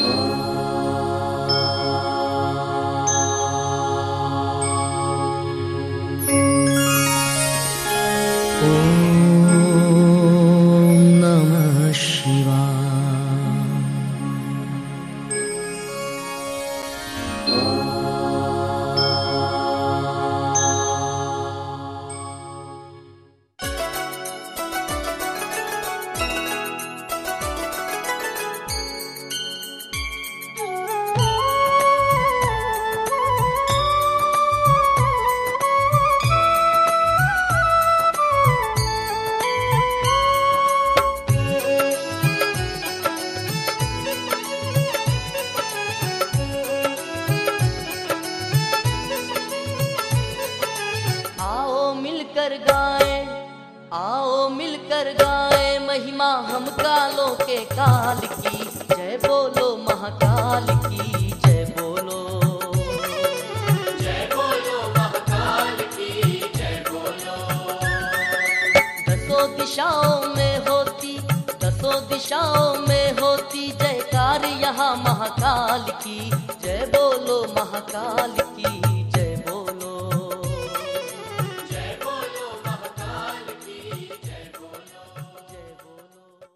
मिलकर गाए महिमा हम कालों के काल की, जय बोलो महाकाल की जय बोलो, जय बोलो महाकाल की जय बोलो। दसों दिशाओं में होती जयकार यहाँ महाकाल की, जय बोलो महाकाल की जय बोलो, जय बोलो महाकाल की जय बोलो, जय बोलो।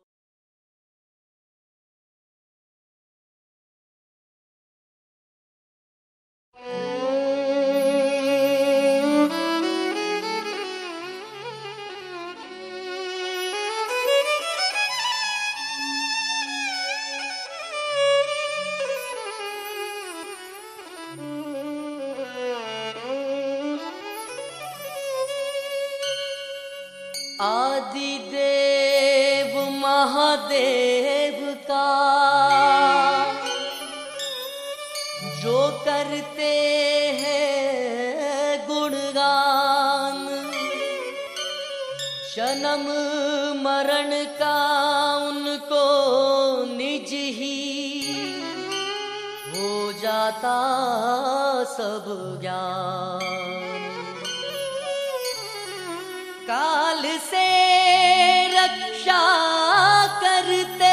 आदिदेव महादेव का जो करते हैं गुणगान, जन्म मरण का उनको निज ही हो जाता सब ज्ञान। काल से रक्षा करते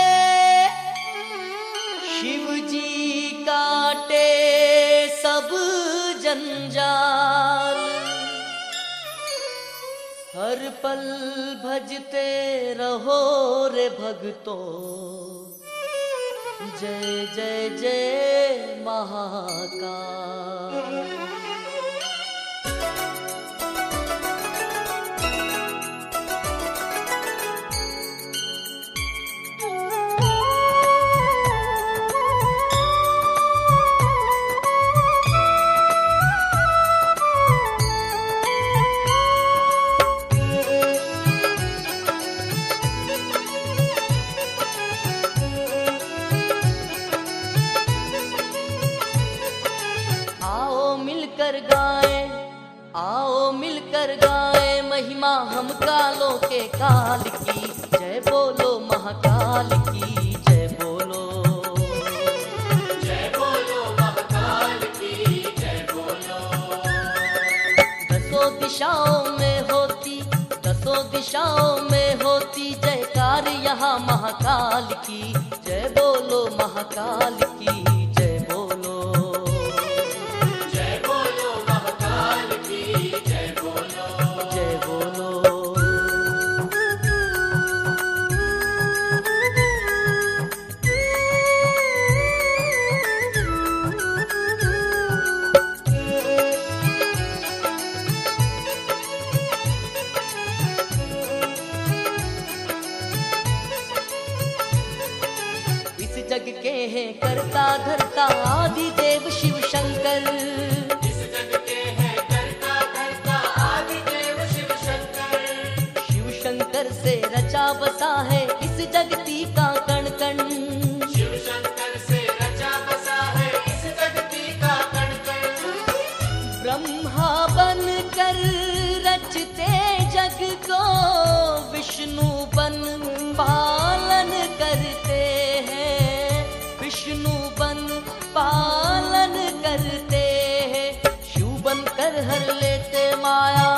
शिव जी काटे सब जंजाल, हर पल भजते रहो रे भक्तों, जय जय जय महाकाल। आओ मिलकर गाए महिमा हम कालों के काल की, जय बोलो महाकाल की जय बोलो, जय बोलो महाकाल की जय बोलो। दसों दिशाओं में होती जयकार यहाँ महाकाल की, जय बोलो महाकाल की जय बोलो, जय बोलो महाकाल की जय बोलो, जय बोलो। इस जग के हैं करता धरता आदि देव शिव शंकर, इस जग के हैं करता धरता आदि देव शिव शंकर। शिव शंकर से रचा बसा है इस जगती का कण कण, शिव शंकर से रचा बसा है इस जगती का कण कण। ब्रह्मा बन कर रचते जग को, विष्णु बन पालन करते हैं, विष्णु बन पालन करते हैं। शिव बन कर हर लेते माया,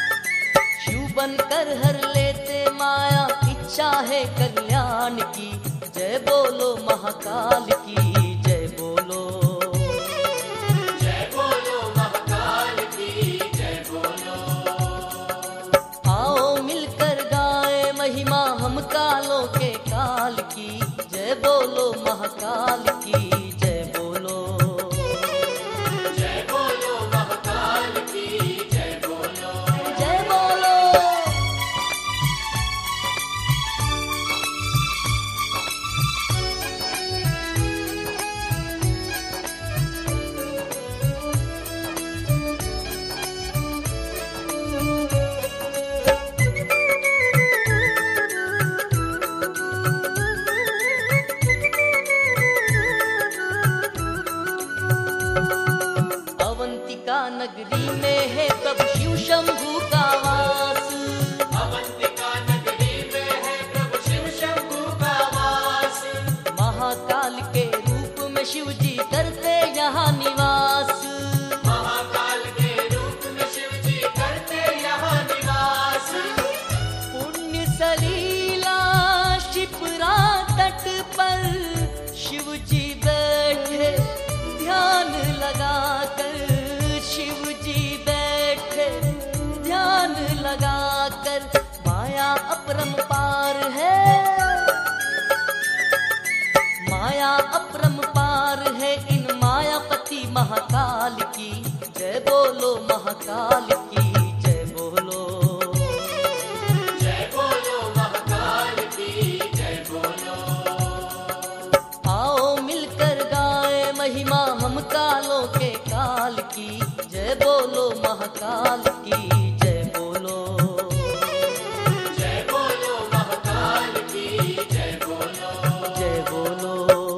शिव बन कर हर लेते माया, इच्छा है कल्याण की, जय बोलो महाकाल की जय बोलो। जय बोलो महाकाल की जय बोलो। आओ मिलकर गाए महिमा हम कालों के काल की, जय बोलो महाकाल की जय बोलो। जय बोलो महाकाल की जय बोलो। जय बोलो। अवंतिका नगरी में है प्रभु शिव शंभू का वास। अवंतिका नगरी में है प्रभु शिव शंभू का वास। महाकाल के रूप में शिव जी करते यहाँ निवास। महाकाल के रूप में शिव जी करते यहाँ निवास। पुण्य सलीला शिप्रा तट पर शिव जी बैठे ध्यान लगाकर, शिव जी बैठे ध्यान लगाकर। माया अपरंपार है, माया अपरंपार है इन मायापति महाकाल की, जय बोलो महाकाल की जय बोलो। जय बोलो महाकाल की जय बोलो। आओ मिलकर गाए महिमा हम कालों के काल की, जय बोलो महाकाल की जय बोलो। जय बोलो महाकाल की जय बोलो। जय बोलो।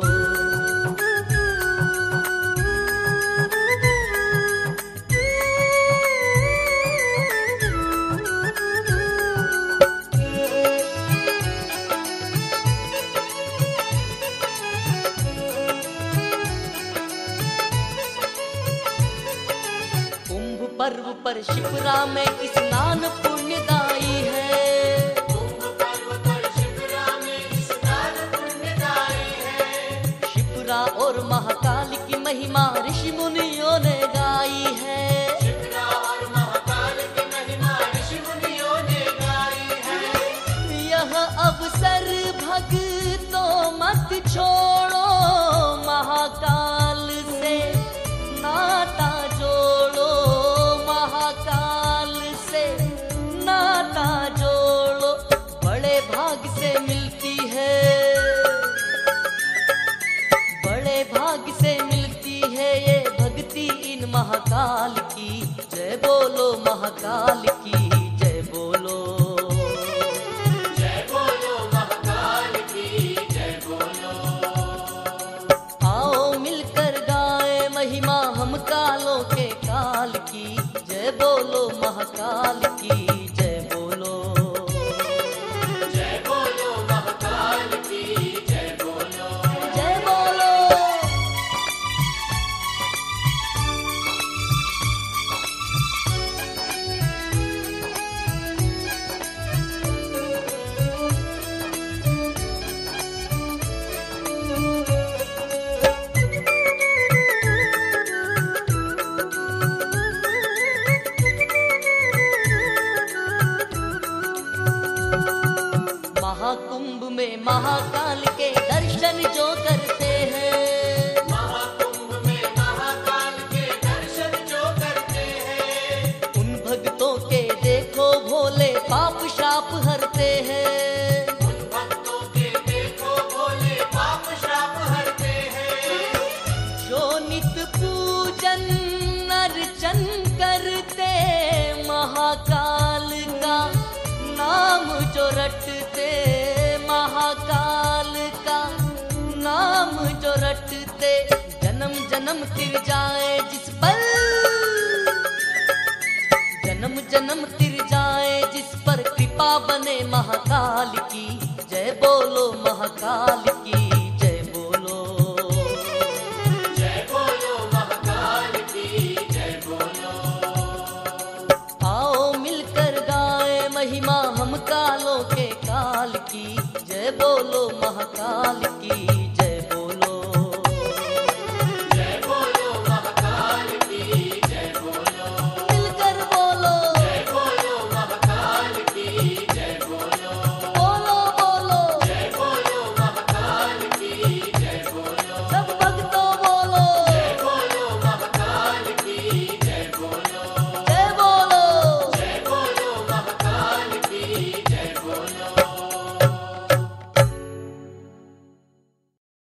कुंभ पर्व पर शिप्रा में स्नान पुण्यदायी है। कुंभ पर्व पर शिप्रा में स्नान पुण्यदायी है। शिप्रा और महाकाल की महिमा ऋषि मुनियों ने गाई है। शिप्रा और महाकाल की महिमा ऋषि मुनियों ने गाई है। यह अवसर भक्तों मत छोड़ो, महाकाल से नाता जोड़ो, महाकाल से नाता जोड़ो। बड़े भाग से मिलती है, बड़े भाग से मिलती है ये भक्ति इन महाकाल की, जय बोलो महाकाल की जय बोलो। जय बोलो महाकाल की जय बोलो। आओ मिलकर गाए महिमा हम कालों के काल की, जय बोलो महाकाल की जय बोलो। जय बोलो महाकाल की जय बोलो। जय बोलो। महाकुंभ में महाकाल के दर्शन जो करते हैं, महाकुंभ में महाकाल के दर्शन जो करते हैं। उन भक्तों के देखो भोले पाप शाप हरते हैं। उन भक्तों के देखो भोले पाप श्राप हरते हैं। जो नित पूजन अर्चन करते महाकाल का नाम जो रटते, महाकाल का नाम जो रटते। जन्म जन्म तिर जाए जिस पर, जन्म जन्म तिर जाए जिस पर कृपा बने महाकाल की, जय बोलो महाकाल की जय बोलो। जय बोलो महाकाल की जय बोलो। आओ मिलकर गाए महिमा हम कालों के काल की, जय जय बोलो महाकाल की।